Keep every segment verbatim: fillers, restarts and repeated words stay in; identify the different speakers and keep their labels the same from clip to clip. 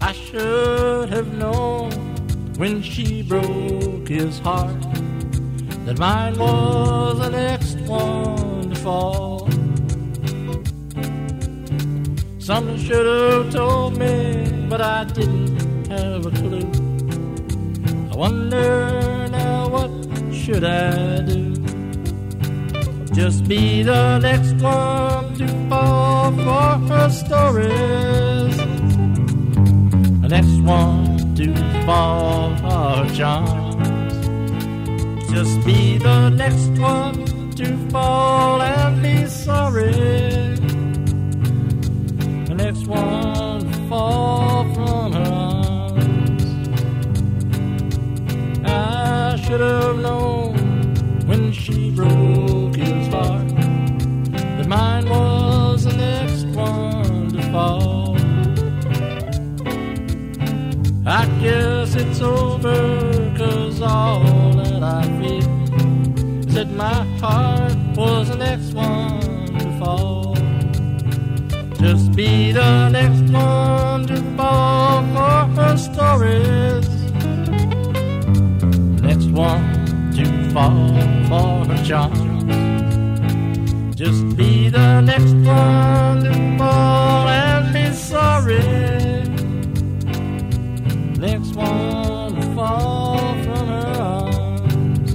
Speaker 1: I should have known when she broke his heart that mine was the next one to fall. Someone should have told me, but I didn't have a clue. I wonder now, what should I do? Just be the next one to fall for her stories, the next one to fall for her charms. Just be the next one to fall and be sorry, the next one to fall from her arms. I should have known when she broke his heart that mine was the next one to fall. I guess it's over, 'cause all that I feel is that my heart was the next one to fall. Just be the next one to fall for her stories, the next one to fall for her charms. Just be the next one to fall and be sorry, next one to fall from her arms.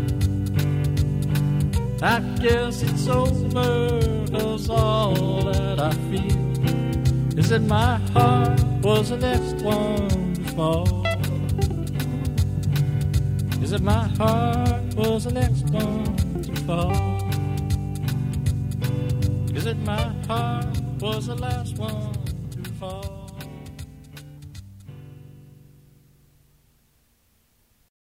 Speaker 1: I guess it's over, 'cause all that I feel is that my heart was the next one to fall. Is that my heart was the next one to fall? Is it my heart was the last one to fall?